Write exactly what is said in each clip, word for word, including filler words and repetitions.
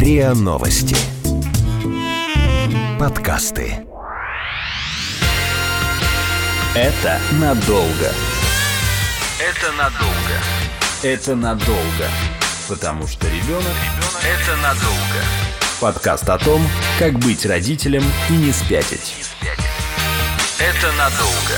РИА Новости. Подкасты. Это надолго. Это надолго. Это надолго. Потому что ребенок – это надолго. Подкаст о том, как быть родителем и не спятить. Это надолго.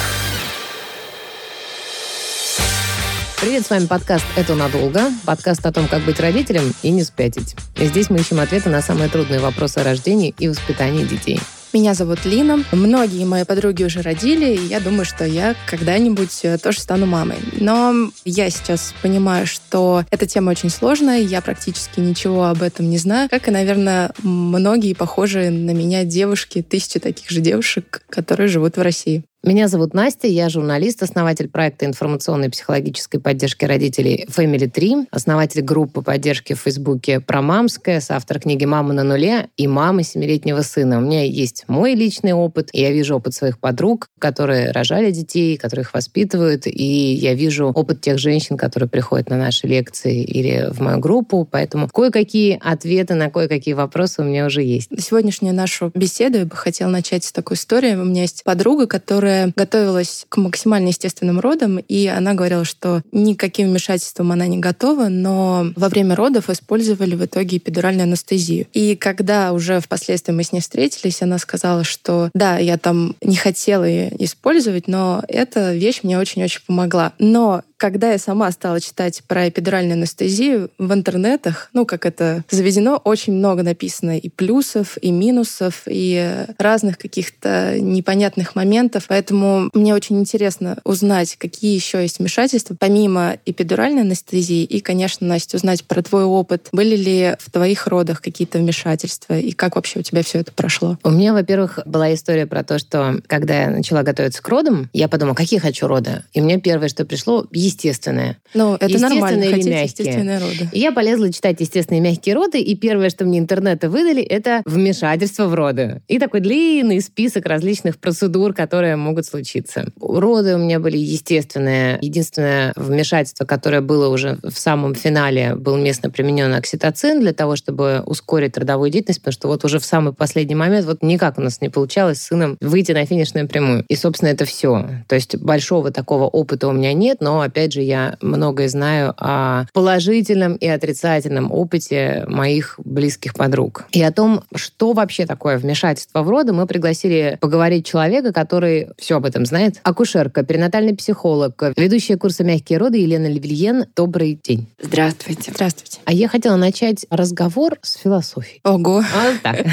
Привет, с вами подкаст «Это надолго». Подкаст о том, как быть родителем и не спятить. И здесь мы ищем ответы на самые трудные вопросы о рождении и воспитании детей. Меня зовут Лина. Многие мои подруги уже родили, и я думаю, что я когда-нибудь тоже стану мамой. Но я сейчас понимаю, что эта тема очень сложная, я практически ничего об этом не знаю. Как и, наверное, многие похожие на меня девушки, тысячи таких же девушек, которые живут в России. Меня зовут Настя, я журналист, основатель проекта информационной и психологической поддержки родителей Family три, основатель группы поддержки в Фейсбуке «Промамская», соавтор книги «Мама на нуле» и «Мама семилетнего сына». У меня есть мой личный опыт, и я вижу опыт своих подруг, которые рожали детей, которые их воспитывают, и я вижу опыт тех женщин, которые приходят на наши лекции или в мою группу, поэтому кое-какие ответы на кое-какие вопросы у меня уже есть. Сегодняшнюю нашу беседу я бы хотела начать с такой истории. У меня есть подруга, которая готовилась к максимально естественным родам, и она говорила, что никаким вмешательством она не готова, но во время родов использовали в итоге эпидуральную анестезию. И когда уже впоследствии мы с ней встретились, она сказала, что да, я там не хотела ее использовать, но эта вещь мне очень-очень помогла. Но когда я сама стала читать про эпидуральную анестезию в интернетах, ну, как это заведено, очень много написано и плюсов, и минусов, и разных каких-то непонятных моментов. Поэтому мне очень интересно узнать, какие еще есть вмешательства, помимо эпидуральной анестезии. И, конечно, Настя, узнать про твой опыт. Были ли в твоих родах какие-то вмешательства? И как вообще у тебя все это прошло? У меня, во-первых, была история про то, что когда я начала готовиться к родам, я подумала, какие хочу роды. И мне первое, что пришло, естественное. Ну, это нормально, хотите мягкие. Естественные роды. И я полезла читать естественные мягкие роды, и первое, что мне интернеты выдали, это вмешательство в роды. И такой длинный список различных процедур, которые могут случиться. Роды у меня были естественные. Единственное вмешательство, которое было уже в самом финале, был местно применен окситоцин для того, чтобы ускорить родовую деятельность, потому что вот уже в самый последний момент вот никак у нас не получалось с сыном выйти на финишную прямую. И, собственно, это все. То есть большого такого опыта у меня нет, но, опять же, я многое знаю о положительном и отрицательном опыте моих близких подруг. И о том, что вообще такое вмешательство в роды, мы пригласили поговорить человека, который все об этом знает. Акушерка, перинатальный психолог, ведущая курса «Мягкие роды» Елена Левильен. Добрый день. Здравствуйте. Здравствуйте. А я хотела начать разговор с философии. Ого. Вот так.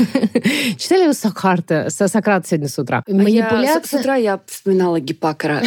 Читали вы Сократа, Сократа сегодня с утра? Манипуляция. С утра я вспоминала Гиппократа,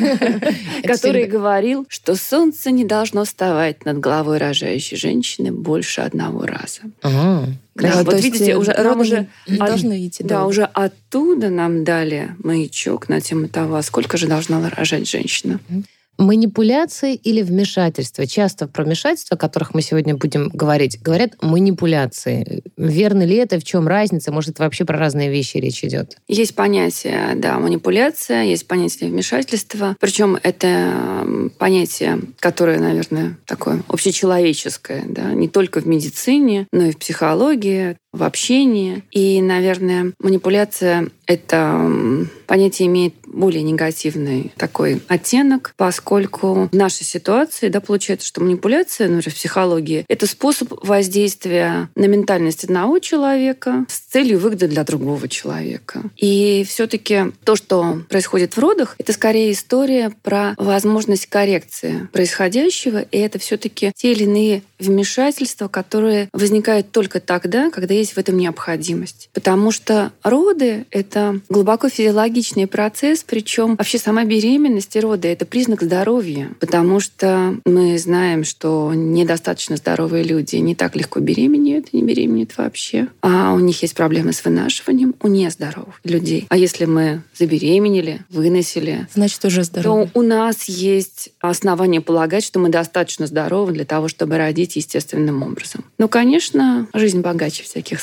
который говорил, что солнце не должно вставать над головой рожающей женщины больше одного раза. Ага. Да, вот видите, уже нам уже не от, должны идти. Да, уже оттуда нам дали маячок на тему того, сколько же должна рожать женщина. Манипуляции или вмешательства? Часто про вмешательства, о которых мы сегодня будем говорить, говорят манипуляции. Верно ли это? В чем разница? Может, это вообще про разные вещи речь идет? Есть понятие, да, манипуляция, есть понятие вмешательства. Причем это понятие, которое, наверное, такое общечеловеческое, да, не только в медицине, но и в психологии, в общении. И, наверное, манипуляция — это понятие имеет более негативный такой оттенок, поскольку в нашей ситуации, да, получается, что манипуляция, например, в психологии — это способ воздействия на ментальность одного человека с целью выгоды для другого человека. И все-таки то, что происходит в родах, это скорее история про возможность коррекции происходящего, и это все-таки те или иные вмешательства, которые возникают только тогда, когда есть в этом необходимость. Потому что роды — это глубоко физиологичный процесс, причем вообще сама беременность и роды — это признак здоровья, потому что мы знаем, что недостаточно здоровые люди не так легко беременеют, не беременеют вообще, а у них есть проблемы с вынашиванием у нездоровых людей. А если мы забеременели, выносили, значит, уже здоровы, то у нас есть основания полагать, что мы достаточно здоровы для того, чтобы родить естественным образом. Ну, конечно, жизнь богаче всяких схем.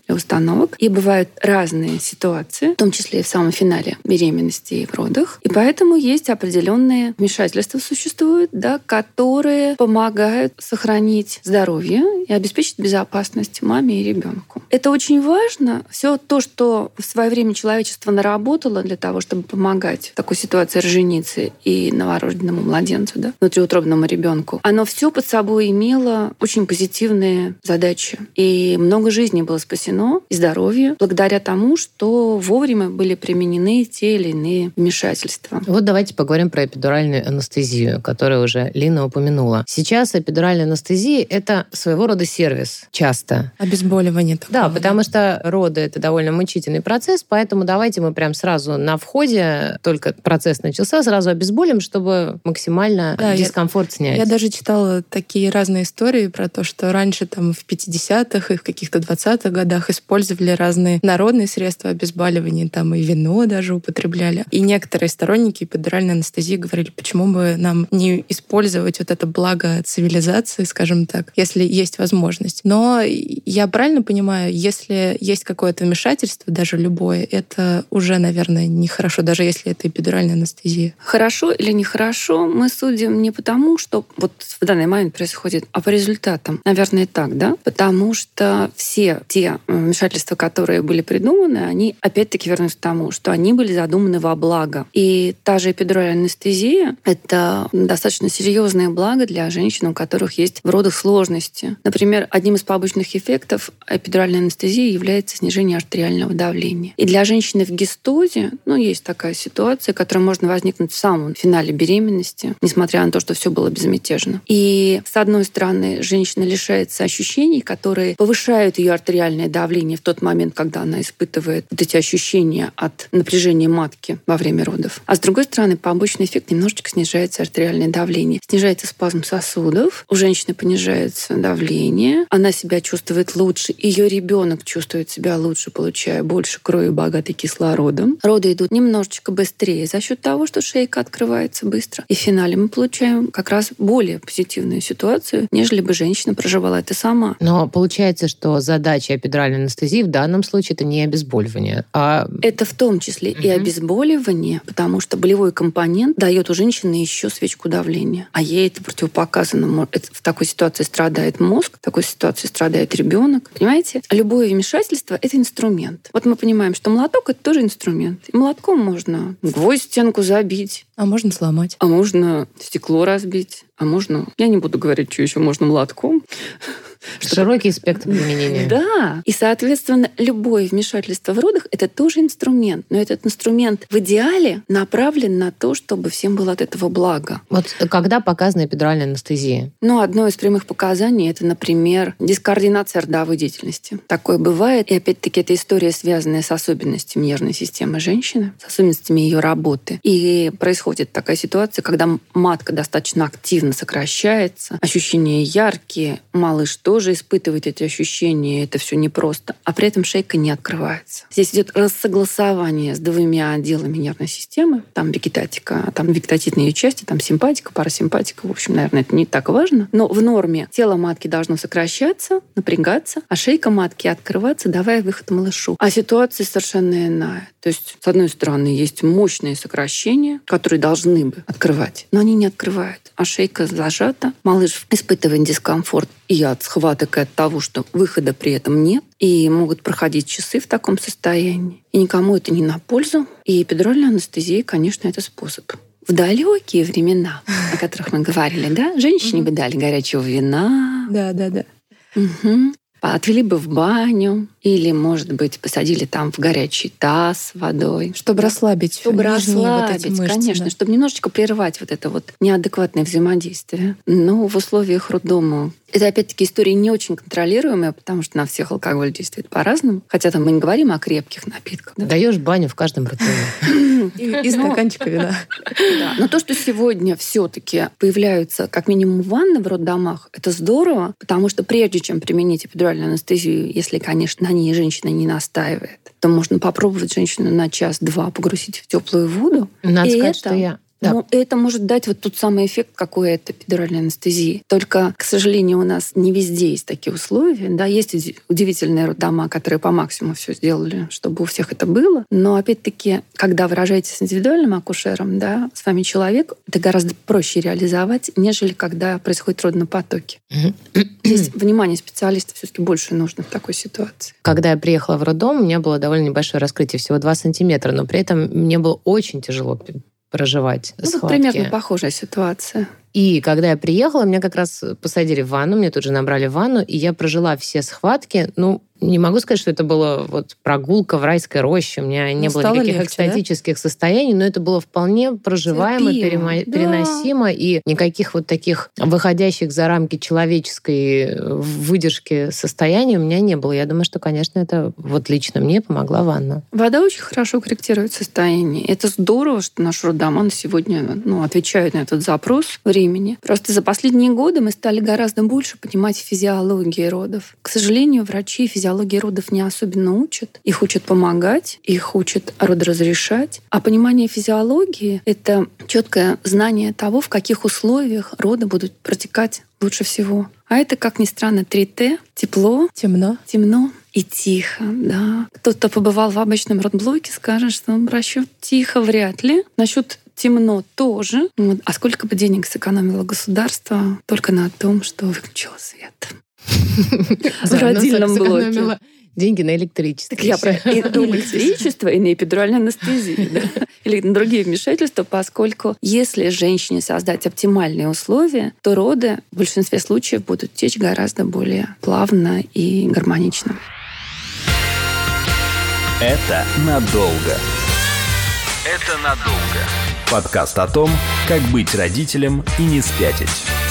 для установок. И бывают разные ситуации, в том числе и в самом финале беременности и в родах. И поэтому есть определенные вмешательства существуют, да, которые помогают сохранить здоровье и обеспечить безопасность маме и ребенку. Это очень важно. Все то, что в свое время человечество наработало для того, чтобы помогать в такой ситуации роженице и новорожденному младенцу, да, внутриутробному ребенку, оно все под собой имело очень позитивные задачи. И много жизней было спасено, и здоровье, благодаря тому, что вовремя были применены те или иные вмешательства. Вот давайте поговорим про эпидуральную анестезию, которую уже Лина упомянула. Сейчас эпидуральная анестезия — это своего рода сервис часто. Обезболивание такое. Да, потому что роды — это довольно мучительный процесс, поэтому давайте мы прям сразу на входе, только процесс начался, сразу обезболим, чтобы максимально да, дискомфорт я, снять. Я даже читала такие разные истории про то, что раньше там в пятидесятых и в каких-то двадцатых годах использовали разные народные средства обезболивания, там и вино даже употребляли. И некоторые сторонники эпидуральной анестезии говорили, почему бы нам не использовать вот это благо цивилизации, скажем так, если есть возможность. Но я правильно понимаю, если есть какое-то вмешательство, даже любое, это уже, наверное, нехорошо, даже если это эпидуральная анестезия. Хорошо или нехорошо мы судим не потому, что вот в данный момент происходит, а по результатам. Наверное, так, да? Потому что все те вмешательства, которые были придуманы, они опять-таки вернусь к тому, что они были задуманы во благо. И та же эпидуральная анестезия — это достаточно серьезное благо для женщин, у которых есть в родах сложности. Например, одним из побочных эффектов эпидуральной анестезии является снижение артериального давления. И для женщины в гистозе, ну, есть такая ситуация, которая может возникнуть в самом финале беременности, несмотря на то, что все было безмятежно. И, с одной стороны, женщина лишается ощущений, которые повышают ее артериальное давление в тот момент, когда она испытывает вот эти ощущения от напряжения матки во время родов. А с другой стороны, побочный эффект — немножечко снижается артериальное давление. Снижается спазм сосудов, у женщины понижается давление, она себя чувствует лучше, ее ребенок чувствует себя лучше, получая больше крови, богатой кислородом. Роды идут немножечко быстрее за счет того, что шейка открывается быстро. И в финале мы получаем как раз более позитивную ситуацию, нежели бы женщина проживала это сама. Но получается, что задача эпидуральной анестезии в данном случае — это не обезболивание, а... Это в том числе угу. и обезболивание, потому что болевой компонент дает у женщины еще свечку давления. А ей это противопоказано. В такой ситуации страдает мозг, в такой ситуации страдает ребенок. Понимаете? Любое вмешательство — это инструмент. Вот мы понимаем, что молоток — это тоже инструмент. И молотком можно гвоздь в стенку забить. А можно сломать. А можно стекло разбить. А можно... Я не буду говорить, что еще можно молотком. Широкий спектр применения. Да. И, соответственно, любое вмешательство в родах — это тоже инструмент. Но этот инструмент в идеале направлен на то, чтобы всем было от этого благо. Вот когда показана эпидуральная анестезия? Ну, одно из прямых показаний — это, например, дискоординация родовой деятельности. Такое бывает. И, опять-таки, это история, связанная с особенностями нервной системы женщины, с особенностями ее работы. И происходит такая ситуация, когда матка достаточно активно сокращается, ощущения яркие, малыш тоже испытывает эти ощущения, это все непросто, а при этом шейка не открывается. Здесь идет рассогласование с двумя отделами нервной системы, там вегетатика, там вегетативные ее части, там симпатика, парасимпатика, в общем, наверное, это не так важно, но в норме тело матки должно сокращаться, напрягаться, а шейка матки открываться, давая выход малышу. А ситуация совершенно иная. То есть, с одной стороны, есть мощные сокращения, которые должны бы открывать, но они не открывают, а шейка зажата, малыш испытывает дискомфорт и от схваток, и от того, что выхода при этом нет, и могут проходить часы в таком состоянии. И никому это не на пользу. И эпидуральная анестезия, конечно, это способ. В далекие времена, о которых мы говорили, да, женщине бы дали горячего вина. Да, да, да. Угу. Отвели бы в баню или, может быть, посадили там в горячий таз с водой. Чтобы расслабить. Чтобы расслабить, вот мышцы, конечно, да. Чтобы немножечко прервать вот это вот неадекватное взаимодействие. Но в условиях роддома это, опять-таки, история не очень контролируемая, потому что на всех алкоголь действует по-разному. Хотя там мы не говорим о крепких напитках. Да? Даешь баню в каждом рационе. И стаканчика вина. Но то, что сегодня все-таки появляются как минимум ванны в роддомах, это здорово, потому что прежде чем применить эпидуральную анестезию, если, конечно, на ней женщина не настаивает, то можно попробовать женщину на час-два погрузить в теплую воду. Надо сказать, что я Да. Ну, это может дать вот тот самый эффект, какой это эпидуральной анестезии. Только, к сожалению, у нас не везде есть такие условия. Да, есть удивительные роддома, которые по максимуму все сделали, чтобы у всех это было. Но, опять-таки, когда вы рожаете с индивидуальным акушером, да, с вами человек, это гораздо проще реализовать, нежели когда происходит род на потоке. Здесь внимание специалиста все-таки больше нужно в такой ситуации. Когда я приехала в роддом, у меня было довольно небольшое раскрытие, всего два сантиметра, но при этом мне было очень тяжело проживать ну, схватки. Примерно похожая ситуация. И когда я приехала, меня как раз посадили в ванну, мне тут же набрали ванну, и я прожила все схватки. Ну, не могу сказать, что это была вот прогулка в райской роще. У меня не ну, было никаких легче, экстатических да? состояний, но это было вполне проживаемо, перема- да. переносимо, и никаких вот таких выходящих за рамки человеческой выдержки состояний у меня не было. Я думаю, что, конечно, это вот лично мне помогла ванна. Вода очень хорошо корректирует состояние. Это здорово, что наш роддома сегодня ну, отвечает на этот запрос времени. Просто за последние годы мы стали гораздо больше понимать физиологию родов. К сожалению, врачи физиологии Физиологии родов не особенно учат. Их учат помогать, их учат родоразрешать. А понимание физиологии — это четкое знание того, в каких условиях роды будут протекать лучше всего. А это, как ни странно, три тэ — тепло, темно, темно и тихо. Да. Кто-то побывал в обычном родблоке, скажет, что насчет тихо вряд ли. Насчет темно тоже. Вот. А сколько бы денег сэкономило государство только на том, что выключило свет. В родильном блоке. Деньги на электричество. Так я про электричество и на эпидуральную анестезию. Да? Или на другие вмешательства, поскольку если женщине создать оптимальные условия, то роды в большинстве случаев будут течь гораздо более плавно и гармонично. Это надолго. Это надолго. Подкаст о том, как быть родителем и не спятить.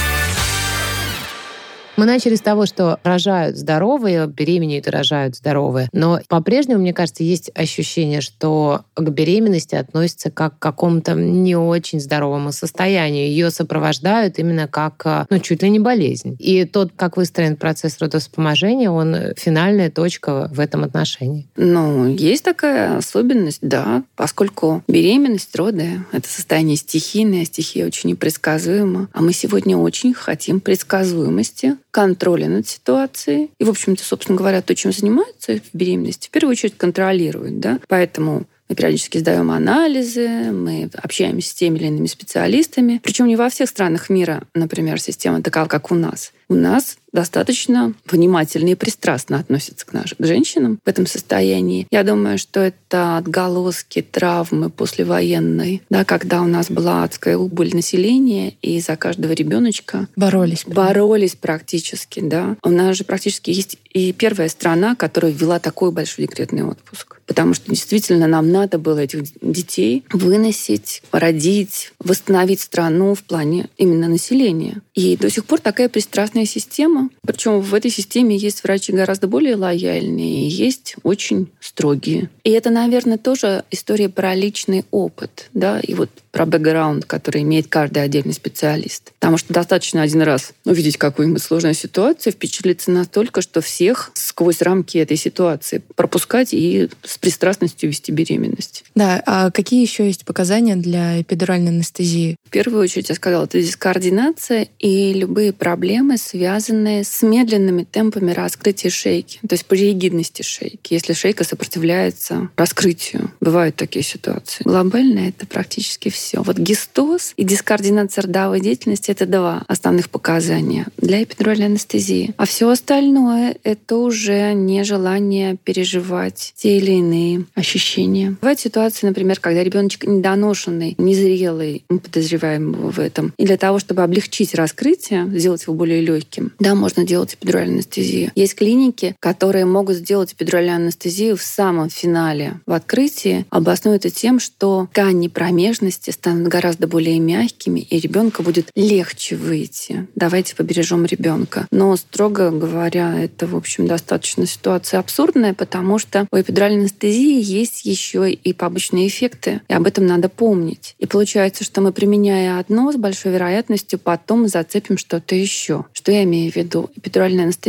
Мы начали с того, что рожают здоровые, беременеют и рожают здоровые. Но по-прежнему, мне кажется, есть ощущение, что к беременности относятся как к какому-то не очень здоровому состоянию. Ее сопровождают именно как, ну, чуть ли не болезнь. И тот, как выстроен процесс родовспоможения, он финальная точка в этом отношении. Ну, есть такая особенность, да. Поскольку беременность, роды — это состояние стихийное, стихия очень непредсказуема. А мы сегодня очень хотим предсказуемости, контроля над ситуацией. И, в общем-то, собственно говоря, то, чем занимаются в беременности, в первую очередь контролируют. Да? Поэтому мы периодически сдаем анализы, мы общаемся с теми или иными специалистами. Причем не во всех странах мира, например, система такая, как у нас. У нас достаточно внимательно и пристрастно относятся к нашим к женщинам в этом состоянии. Я думаю, что это отголоски травмы послевоенной, да, когда у нас была адская убыль населения, и за каждого ребеночка боролись. Боролись практически, да. У нас же практически есть и первая страна, которая ввела такой большой декретный отпуск. Потому что действительно нам надо было этих детей выносить, родить, восстановить страну в плане именно населения. И до сих пор такая пристрастная система. Причем в этой системе есть врачи гораздо более лояльные, есть очень строгие. И это, наверное, тоже история про личный опыт, да, и вот про бэкграунд, который имеет каждый отдельный специалист. Потому что достаточно один раз увидеть какую-нибудь сложную ситуацию, впечатлиться настолько, что всех сквозь рамки этой ситуации пропускать и с пристрастностью вести беременность. Да, а какие еще есть показания для эпидуральной анестезии? В первую очередь, я сказала, это дискоординация и любые проблемы, связанные с медленными темпами раскрытия шейки, то есть полиригидности шейки, если шейка сопротивляется раскрытию. Бывают такие ситуации. Глобально это практически все. Вот гистоз и дискоординация родовой деятельности — это два основных показания для эпидуральной анестезии. А все остальное — это уже нежелание переживать те или иные ощущения. Бывают ситуации, например, когда ребеночек недоношенный, незрелый, мы подозреваем его в этом. И для того, чтобы облегчить раскрытие, сделать его более легким, да, можно делать эпидуральную анестезию. Есть клиники, которые могут сделать эпидуральную анестезию в самом финале, в открытии, обоснуют это тем, что ткани промежности станут гораздо более мягкими, и ребенка будет легче выйти. Давайте побережем ребенка. Но, строго говоря, это, в общем, достаточно ситуация абсурдная, потому что у эпидуральной анестезии есть еще и побочные эффекты, и об этом надо помнить. И получается, что мы, применяя одно, с большой вероятностью потом зацепим что-то еще. Что я имею в виду? Эпидуральная анестезия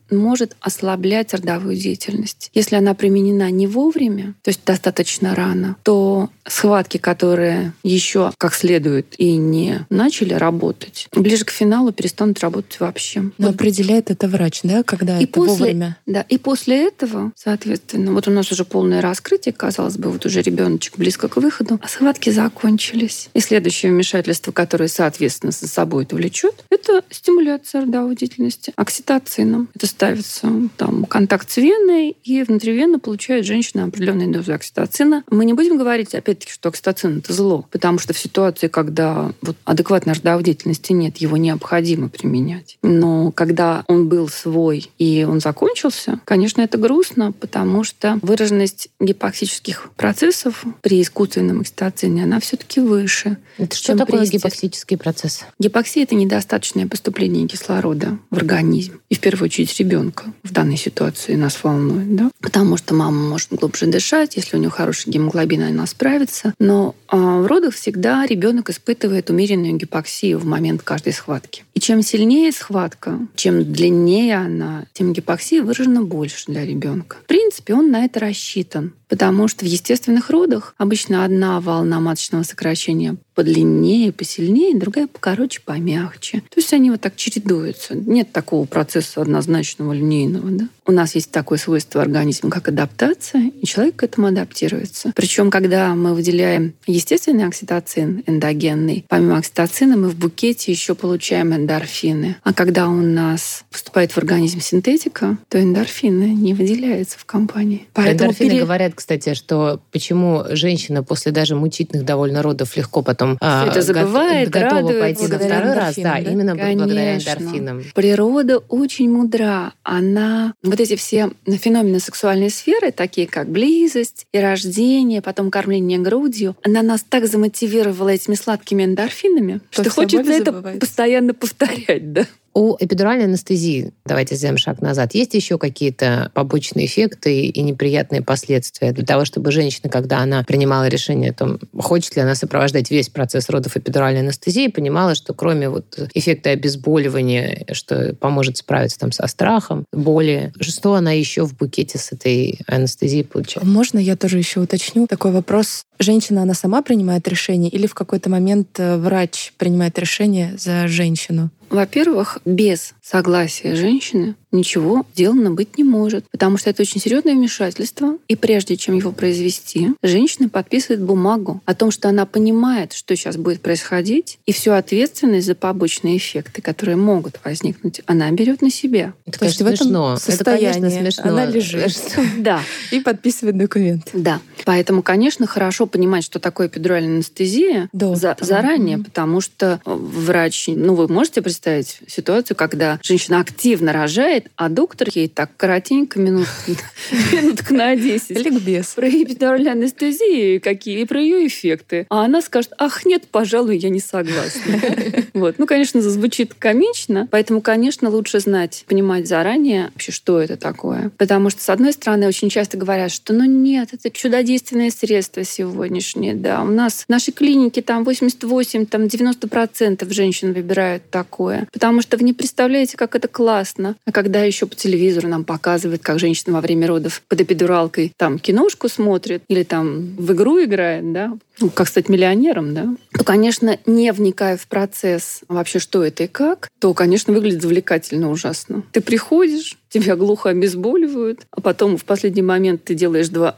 может ослаблять родовую деятельность. Если она применена не вовремя, то есть достаточно рано, то схватки, которые еще как следует и не начали работать, ближе к финалу перестанут работать вообще. Но вот. Определяет это врач, да, когда и это после, вовремя? Да, и после этого, соответственно, вот у нас уже полное раскрытие, казалось бы, вот уже ребеночек близко к выходу, а схватки закончились. И следующее вмешательство, которое, соответственно, за собой это влечет, это стимуляция родовой деятельности окситоцином. Это ставится там контакт с веной, и внутривенно получает женщина определенную дозу окситоцина. Мы не будем говорить, опять-таки, что окситоцин — это зло, потому что в ситуации, когда вот адекватной родовой деятельности нет, его необходимо применять. Но когда он был свой и он закончился, конечно, это грустно, потому что выраженность гипоксических процессов при искусственном окситоцине, она все-таки выше. Это что такое гипоксический процесс? Гипоксия — это недостаточное поступление кислорода в организм. И в первую очередь ребенка в данной ситуации нас волнует. Да? Потому что мама может глубже дышать, если у нее хороший гемоглобин, она справится. Но э, в родах всегда ребенок испытывает умеренную гипоксию в момент каждой схватки. И чем сильнее схватка, чем длиннее она, тем гипоксия выражена больше для ребенка. В принципе, он на это рассчитан. Потому что в естественных родах обычно одна волна маточного сокращения подлиннее, посильнее, другая покороче, помягче. То есть они вот так чередуются. Нет такого процесса однозначного, линейного. Да? У нас есть такое свойство организма, как адаптация, и человек к этому адаптируется. Причем, когда мы выделяем естественный окситоцин, эндогенный, помимо окситоцина мы в букете еще получаем эндорфины. А когда у нас поступает в организм синтетика, то эндорфины не выделяются в компании. Поэтому эндорфины пере... говорят, кстати, что почему женщина после даже мучительных довольно родов легко потом это забывает, готова радует, пойти на второй раз, да, да? Именно Конечно. Благодаря эндорфинам. Природа очень мудра. Она вот эти все феномены сексуальной сферы, такие как близость и рождение, потом кормление грудью, она нас так замотивировала этими сладкими эндорфинами, что, что хочется это постоянно повторять, да. У эпидуральной анестезии, давайте сделаем шаг назад, есть еще какие-то побочные эффекты и неприятные последствия для того, чтобы женщина, когда она принимала решение о том, хочет ли она сопровождать весь процесс родов эпидуральной анестезии, понимала, что кроме вот эффекта обезболивания, что поможет справиться там со страхом, боли, что она еще в букете с этой анестезией получает? Можно я тоже еще уточню такой вопрос? Женщина, она сама принимает решение или в какой-то момент врач принимает решение за женщину? Во-первых, без согласия женщины ничего сделано быть не может, потому что это очень серьезное вмешательство. И прежде чем его произвести, женщина подписывает бумагу о том, что она понимает, что сейчас будет происходить, и всю ответственность за побочные эффекты, которые могут возникнуть, она берет на себя. Это, конечно, в этом смешно. Состоянии это, конечно, смешно. Она лежит да. и подписывает документ. Да. Поэтому, конечно, хорошо понимать, что такое эпидуральная анестезия да, за, заранее, mm-hmm. потому что врач... Ну, вы можете представить ситуацию, когда женщина активно рожает, а доктор ей так коротенько, минут, минуток на десять. Ликбез. Про эпидуральную анестезию какие, и про ее эффекты. А она скажет, ах, нет, пожалуй, я не согласна. Вот. Ну, конечно, зазвучит комично, поэтому, конечно, лучше знать, понимать заранее вообще, что это такое. Потому что, с одной стороны, очень часто говорят, что ну нет, это чудодейственное средство сегодняшнее. Да. У нас в нашей клинике там восемьдесят восемь, там девяносто процентов женщин выбирают такое. Потому что вы не представляете, как это классно. А когда еще по телевизору нам показывают, как женщина во время родов под эпидуралкой там киношку смотрит или там в игру играет, да, ну, как стать миллионером, да, то, конечно, не вникая в процесс вообще, что это и как, то, конечно, выглядит завлекательно ужасно. Ты приходишь, тебя глухо обезболивают, а потом в последний момент ты делаешь два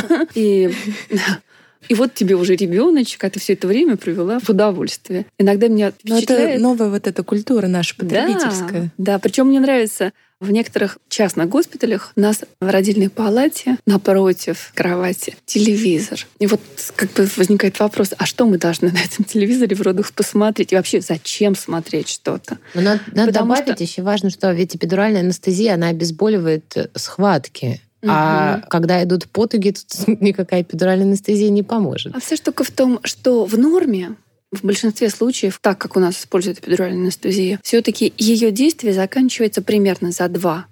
и... И вот тебе уже ребеночек, а ты все это время провела в удовольствие. Иногда меня впечатляет... Это новая вот эта культура наша потребительская. Да, да. Причем мне нравится, в некоторых частных госпиталях у нас в родильной палате напротив кровати телевизор. И вот как бы возникает вопрос, а что мы должны на этом телевизоре в родах посмотреть? И вообще зачем смотреть что-то? Но надо, надо добавить что... еще важно, что ведь эпидуральная анестезия, она обезболивает схватки. А угу. когда идут потуги, тут никакая эпидуральная анестезия не поможет. А вся штука в том, что в норме, в большинстве случаев, так как у нас используют эпидуральную анестезию, все-таки ее действие заканчивается примерно за два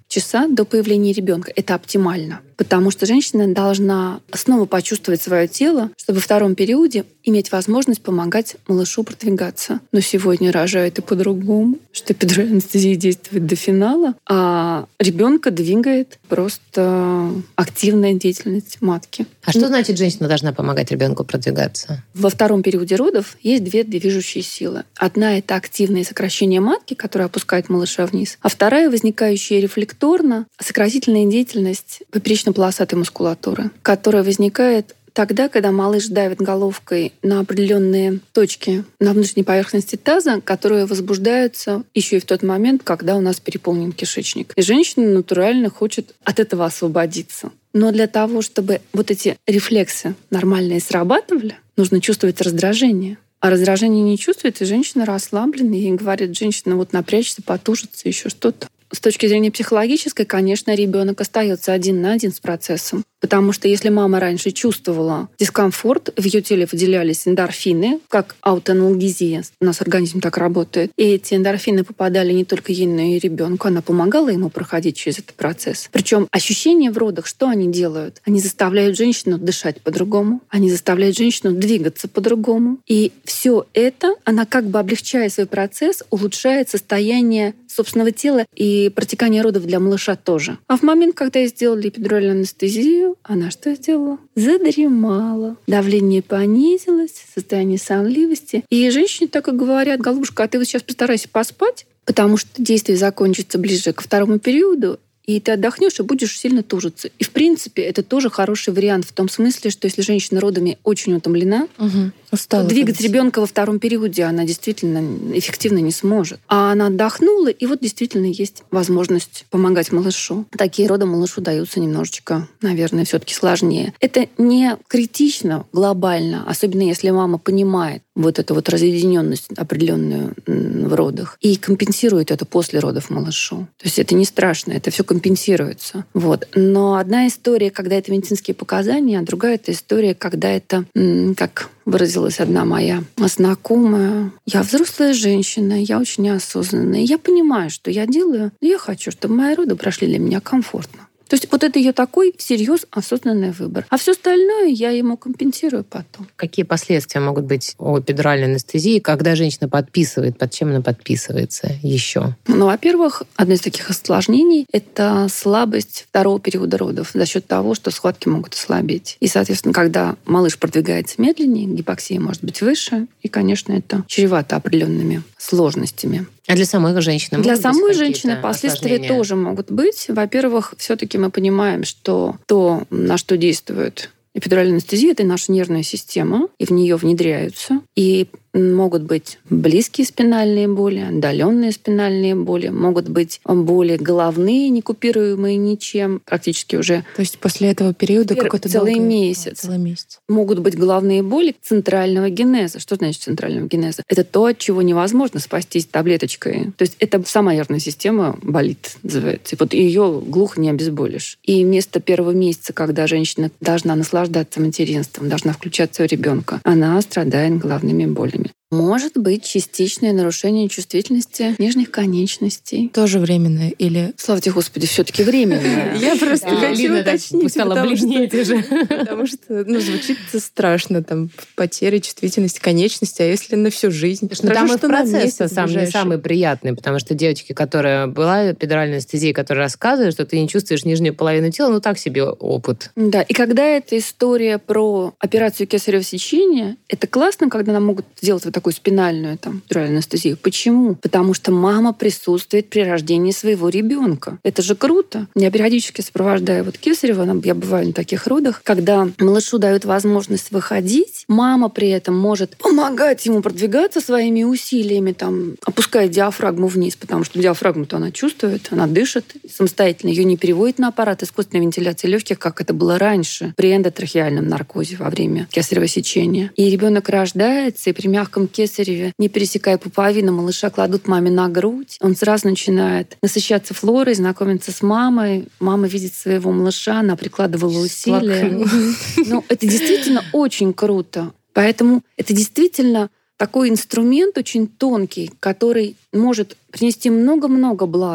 часа до появления ребенка. Это оптимально. Потому что женщина должна снова почувствовать свое тело, чтобы во втором периоде иметь возможность помогать малышу продвигаться. Но сегодня рожает и по-другому, что эпидуральная анестезия действует до финала, а ребенка двигает просто активная деятельность матки. А что значит, женщина должна помогать ребенку продвигаться? Во втором периоде родов есть две движущие силы. Одна — это активное сокращение матки, которое опускает малыша вниз, а вторая — возникающая рефлекторно сократительная деятельность поперечно-полосатой мускулатуры, которая возникает тогда, когда малыш давит головкой на определенные точки на внутренней поверхности таза, которые возбуждаются еще и в тот момент, когда у нас переполнен кишечник. И женщина натурально хочет от этого освободиться. Но для того, чтобы вот эти рефлексы нормальные срабатывали, нужно чувствовать раздражение. А раздражение не чувствует, и женщина расслаблена, и ей говорит: женщина, вот напрячься, потужится, еще что-то. С точки зрения психологической, конечно, ребенок остается один на один с процессом. Потому что если мама раньше чувствовала дискомфорт, в ее теле выделялись эндорфины, как аутоаналгезия, у нас организм так работает, и эти эндорфины попадали не только ей, но и ребенку, она помогала ему проходить через этот процесс. Причем ощущения в родах, что они делают? Они заставляют женщину дышать по-другому, они заставляют женщину двигаться по-другому. И все это, она как бы облегчая свой процесс, улучшает состояние собственного тела и протекание родов для малыша тоже. А в момент, когда ей сделали эпидуральную анестезию, она что сделала? Задремала. Давление понизилось, состояние сонливости. И женщине так и говорят: голубушка, а ты вот сейчас постарайся поспать, потому что действие закончится ближе к второму периоду, и ты отдохнешь и будешь сильно тужиться. И, в принципе, это тоже хороший вариант в том смысле, что если женщина родами очень утомлена, угу. Устала, двигать ребенка во втором периоде она действительно эффективно не сможет. А она отдохнула, и вот действительно есть возможность помогать малышу. Такие роды малышу даются немножечко, наверное, все-таки сложнее. Это не критично глобально, особенно если мама понимает вот эту вот разъединенность определенную в родах и компенсирует это после родов малышу. То есть это не страшно, это все компенсируется. Вот. Но одна история, когда это медицинские показания, а другая это история, когда это, как выразилась одна моя знакомая: я взрослая женщина, я очень неосознанная, я понимаю, что я делаю, но я хочу, чтобы мои роды прошли для меня комфортно. То есть вот это ее такой всерьез осознанный выбор. А все остальное я ему компенсирую потом. Какие последствия могут быть у эпидуральной анестезии, когда женщина подписывает, под чем она подписывается еще? Ну, во-первых, одно из таких осложнений — это слабость второго периода родов за счет того, что схватки могут ослабеть. И, соответственно, когда малыш продвигается медленнее, гипоксия может быть выше, и, конечно, это чревато определенными сложностями. А для самой женщины? Для самой женщины последствия осложнения? Тоже могут быть. Во-первых, все-таки мы понимаем, что то, на что действует эпидуральная анестезия, это наша нервная система, и в нее внедряются. И могут быть близкие спинальные боли, отдаленные спинальные боли, могут быть боли головные, не купируемые ничем, практически уже. То есть после этого периода какой-то целый долгий... месяц. Целый месяц. Могут быть головные боли центрального генеза. Что значит центрального генеза? Это то, от чего невозможно спастись таблеточкой. То есть это сама нервная система болит, называется. И вот ее глухо не обезболишь. И вместо первого месяца, когда женщина должна наслаждаться материнством, должна включаться в ребенка, она страдает головными болями. Может быть частичное нарушение чувствительности нижних конечностей. Тоже временное или... Слава тебе, Господи, все-таки временное. Я просто хочу уточнить. Стала бледнеть уже. Потому что звучит страшно, там, потеря чувствительности конечности, а если на всю жизнь? Там и процесс самый приятный, потому что девочки, которая была эпидуральной анестезией, которая рассказывает, что ты не чувствуешь нижнюю половину тела, ну так себе опыт. Да, и когда эта история про операцию кесарево сечения, это классно, когда нам могут сделать вот такую спинальную там эпидуральную анестезию. Почему? Потому что мама присутствует при рождении своего ребенка. Это же круто. Я периодически сопровождаю вот кесарево, я бываю на таких родах, когда малышу дают возможность выходить, мама при этом может помогать ему продвигаться своими усилиями, там, опуская диафрагму вниз, потому что диафрагму-то она чувствует, она дышит самостоятельно, ее не переводит на аппарат искусственной вентиляции легких, как это было раньше при эндотрахеальном наркозе во время кесарево сечения. И ребенок рождается, и при мягком кесареве, не пересекая пуповину, малыша кладут маме на грудь. Он сразу начинает насыщаться флорой, знакомиться с мамой. Мама видит своего малыша, она прикладывала усилия. Ну, это действительно очень круто. Поэтому это действительно такой инструмент очень тонкий, который может принести много-много блага.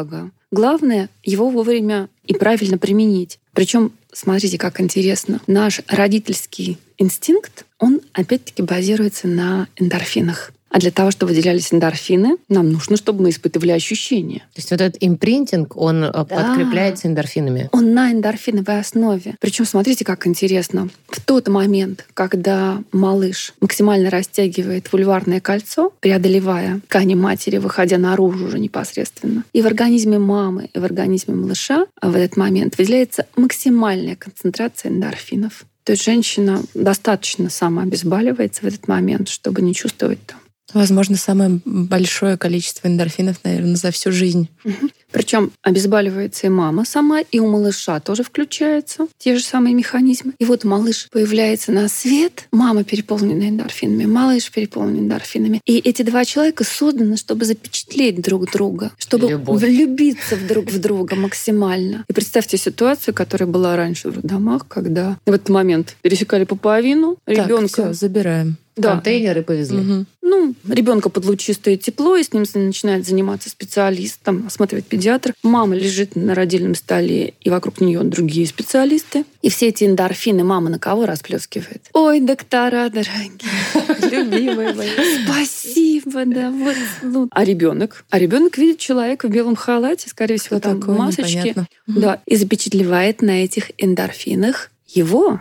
Главное его вовремя и правильно применить. Причем, смотрите, как интересно. Наш родительский инстинкт, он опять-таки базируется на эндорфинах. А для того, чтобы выделялись эндорфины, нам нужно, чтобы мы испытывали ощущения. То есть вот этот импринтинг, он да. подкрепляется эндорфинами? Он на эндорфиновой основе. Причем смотрите, как интересно. В тот момент, когда малыш максимально растягивает вульварное кольцо, преодолевая ткани матери, выходя наружу уже непосредственно, и в организме мамы, и в организме малыша в этот момент выделяется максимальная концентрация эндорфинов. То есть женщина достаточно самообезболивается в этот момент, чтобы не чувствовать там. Возможно, самое большое количество эндорфинов, наверное, за всю жизнь. Угу. Причем обезболивается и мама сама, и у малыша тоже включаются те же самые механизмы. И вот малыш появляется на свет, мама переполнена эндорфинами, малыш переполнен эндорфинами. И эти два человека созданы, чтобы запечатлеть друг друга, чтобы Любовь. влюбиться друг в друга максимально. И представьте ситуацию, которая была раньше в роддомах, когда в этот момент пересекали пуповину, ребенка всё, забираем. Да. Контейнеры повезли. Угу. Ну, ребенка под лучистое тепло, и с ним начинает заниматься специалист, там, осматривать педиатр. Мама лежит на родильном столе, и вокруг нее другие специалисты. И все эти эндорфины мама на кого расплескивает? Ой, доктора дорогие, любимые мои, спасибо, да, вот. Ну. А ребенок? А ребенок видит человека в белом халате, скорее всего, там в масочке, да, и запечатлевает на этих эндорфинах его.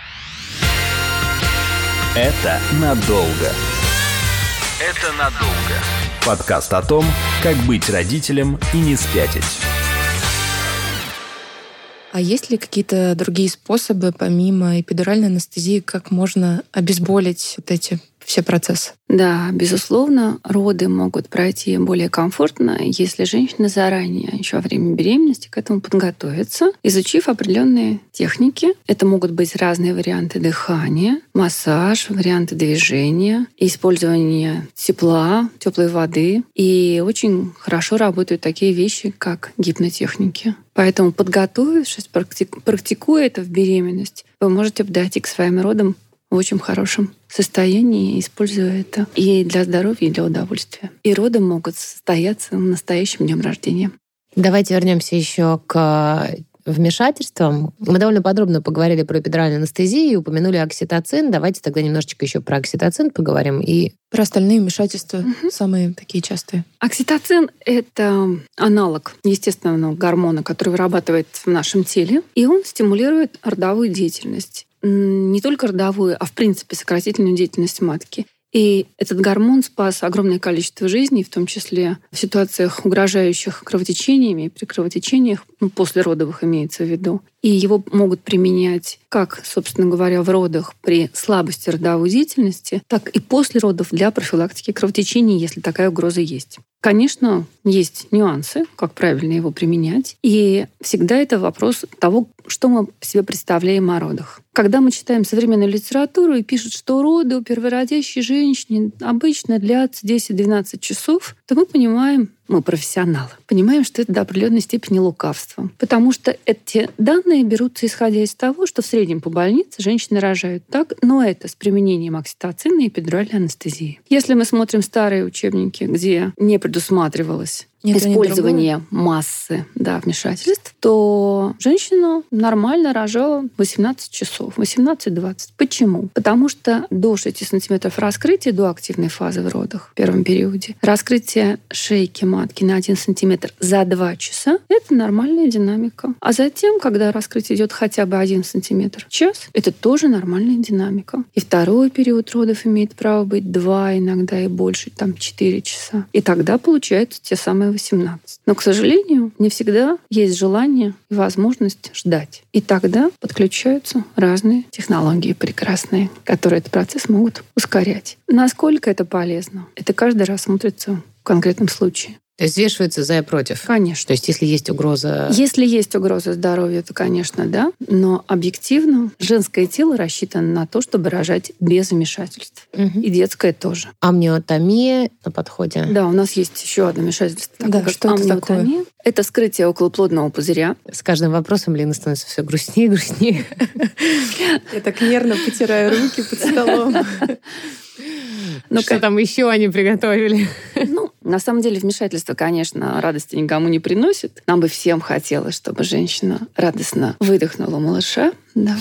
Это надолго. Это надолго. Подкаст о том, как быть родителем и не спятить. А есть ли какие-то другие способы, помимо эпидуральной анестезии, как можно обезболить вот эти все процессы? Да, безусловно, роды могут пройти более комфортно, если женщина заранее, еще во время беременности, к этому подготовится, изучив определенные техники. Это могут быть разные варианты дыхания, массаж, варианты движения, использование тепла, теплой воды. И очень хорошо работают такие вещи, как гипнотехники. Поэтому, подготовившись, практикуя это в беременность, вы можете подойти к своим родам в очень хорошем состоянии, используя это и для здоровья, и для удовольствия. И роды могут состояться настоящим днем рождения. Давайте вернемся еще к вмешательствам. Мы довольно подробно поговорили про эпидуральную анестезию и упомянули окситоцин. Давайте тогда немножечко еще про окситоцин поговорим и про остальные вмешательства, угу. самые такие частые. Окситоцин — это аналог естественного гормона, который вырабатывается в нашем теле, и он стимулирует родовую деятельность. Не только родовую, а в принципе сократительную деятельность матки. И этот гормон спас огромное количество жизней, в том числе в ситуациях, угрожающих кровотечениями, при кровотечениях, ну, послеродовых имеется в виду. И его могут применять как, собственно говоря, в родах при слабости родовой деятельности, так и после родов для профилактики кровотечений, если такая угроза есть. Конечно, есть нюансы, как правильно его применять. И всегда это вопрос того, что мы себе представляем о родах. Когда мы читаем современную литературу и пишут, что роды у первородящей женщины обычно длятся десять-двенадцать часов, то мы понимаем, мы профессионалы, понимаем, что это до определенной степени лукавство. Потому что эти данные берутся исходя из того, что в среднем по больнице женщины рожают так, но это с применением окситоцина и эпидуральной анестезии. Если мы смотрим старые учебники, где не предусматривалось Нет, использование массы да, вмешательств, то женщина нормально рожала восемнадцать часов, восемнадцать-двадцать. Почему? Потому что до шести сантиметров раскрытия, до активной фазы в родах, в первом периоде, раскрытие шейки матки на один сантиметр за два часа — это нормальная динамика. А затем, когда раскрытие идет хотя бы один сантиметр в час, это тоже нормальная динамика. И второй период родов имеет право быть два, иногда и больше, там четыре часа. И тогда получаются те самые восемнадцать. Но, к сожалению, не всегда есть желание и возможность ждать. И тогда подключаются разные технологии прекрасные, которые этот процесс могут ускорять. Насколько это полезно? Это каждый раз смотрится в конкретном случае. То есть взвешивается за и против? Конечно. То есть если есть угроза... Если есть угроза здоровью, то, конечно, да. Но объективно женское тело рассчитано на то, чтобы рожать без вмешательств. Угу. И детское тоже. Амниотомия на подходе? Да, у нас есть еще одно вмешательство. Да, такое, что это такое? Это вскрытие околоплодного пузыря. С каждым вопросом Лина становится все грустнее и грустнее. Я так нервно потираю руки под столом. Ну, что там еще они приготовили? Ну, На самом деле вмешательство, конечно, радости никому не приносит. Нам бы всем хотелось, чтобы женщина радостно выдохнула малыша, да,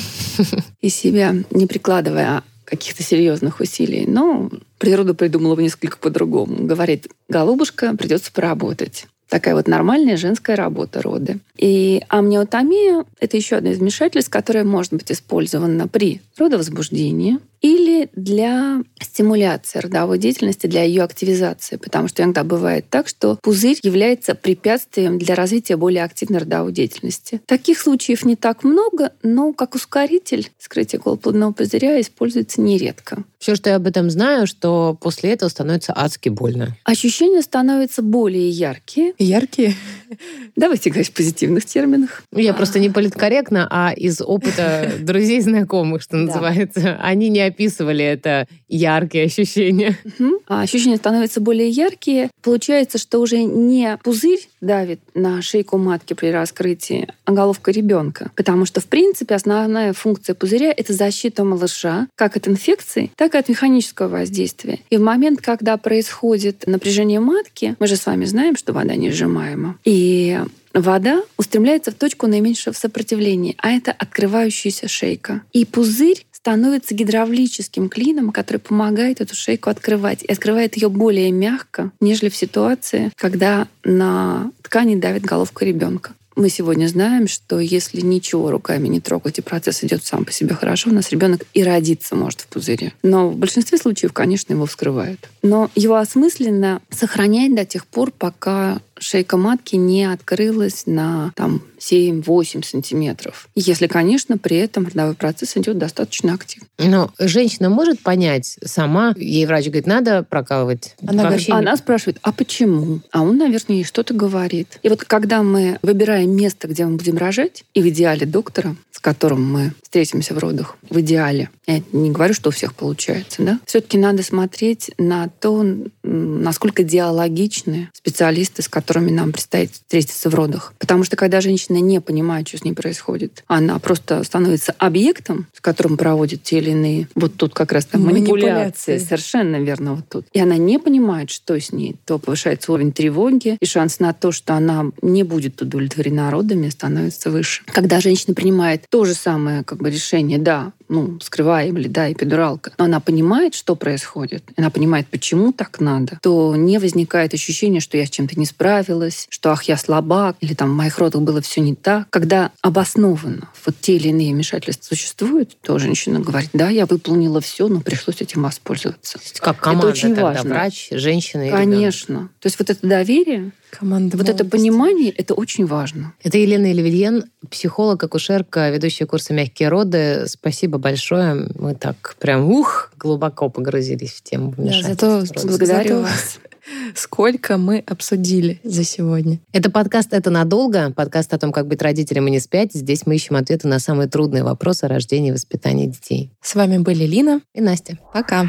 и себя, не прикладывая каких-то серьезных усилий. Но природа придумала бы несколько по-другому. Говорит: голубушка, придется поработать. Такая вот нормальная женская работа, роды. И амниотомия — это еще одно из вмешательств, которое может быть использовано при родовозбуждении или для стимуляции родовой деятельности, для ее активизации. Потому что иногда бывает так, что пузырь является препятствием для развития более активной родовой деятельности. Таких случаев не так много, но как ускоритель вскрытия голоплодного пузыря используется нередко. Все, что я об этом знаю, что после этого становится адски больно. Ощущения становятся более яркие. Яркие? Давайте говорить в позитивных терминах. Я просто не политкорректна, а из опыта друзей, знакомых, что называется. Они не описывали это яркие ощущения. Угу. А ощущения становятся более яркие. Получается, что уже не пузырь давит на шейку матки при раскрытии, а головка ребенка. Потому что, в принципе, основная функция пузыря — это защита малыша как от инфекций, так и от механического воздействия. И в момент, когда происходит напряжение матки, мы же с вами знаем, что вода несжимаема. И вода устремляется в точку наименьшего сопротивления, а это открывающаяся шейка. И пузырь становится гидравлическим клином, который помогает эту шейку открывать. И открывает ее более мягко, нежели в ситуации, когда на ткани давит головка ребенка. Мы сегодня знаем, что если ничего руками не трогать, и процесс идет сам по себе хорошо, у нас ребенок и родиться может в пузыре. Но в большинстве случаев, конечно, его вскрывают. Но его осмысленно сохранять до тех пор, пока шейка матки не открылась на там, семь-восемь сантиметров. Если, конечно, при этом родовой процесс идет достаточно активно. Но женщина может понять сама, ей врач говорит, надо прокалывать. Она, говорит, она спрашивает, а почему? А он, наверное, ей что-то говорит. И вот когда мы выбираем место, где мы будем рожать, и в идеале доктора, с которым мы встретимся в родах, в идеале, я не говорю, что у всех получается, да, все-таки надо смотреть на то, насколько диалогичны специалисты, с которыми нам предстоит встретиться в родах. Потому что когда женщина не понимает, что с ней происходит, она просто становится объектом, с которым проводят те или иные, вот тут как раз там манипуляции. манипуляции. Совершенно верно, вот тут. И она не понимает, что с ней, то повышается уровень тревоги, и шанс на то, что она не будет удовлетворена родами, становится выше. Когда женщина принимает то же самое как бы решение, да, ну, скрываем ли, да, эпидуралка, но она понимает, что происходит, она понимает, почему так надо, то не возникает ощущение, что я с чем-то не справилась, что ах, я слабак, или там в моих родах было все не так. Когда обоснованно вот те или иные вмешательства существуют, то женщина говорит, да, я выполнила все, но пришлось этим воспользоваться. Как команда, это очень тогда важно. Врач, женщина и Конечно. ребенок. То есть вот это доверие, команда вот это понимание, это очень важно. Это Елена Эльвильен, психолог, акушерка, ведущая курса «Мягкие роды». Спасибо большое. Мы так прям ух, глубоко погрузились в тему вмешательства. Да, зато благодарю вас. Сколько мы обсудили за сегодня. Это подкаст «Это надолго». Подкаст о том, как быть родителем и не спять. Здесь мы ищем ответы на самые трудные вопросы о рождении и воспитании детей. С вами были Лина и Настя. Пока.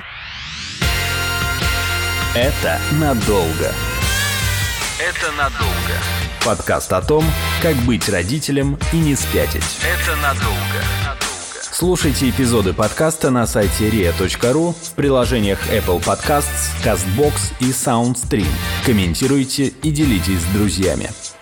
Это надолго. Это надолго. Подкаст о том, как быть родителем и не спятить. Это надолго. Слушайте эпизоды подкаста на сайте риа точка ру, в приложениях Apple Podcasts, CastBox и SoundStream. Комментируйте и делитесь с друзьями.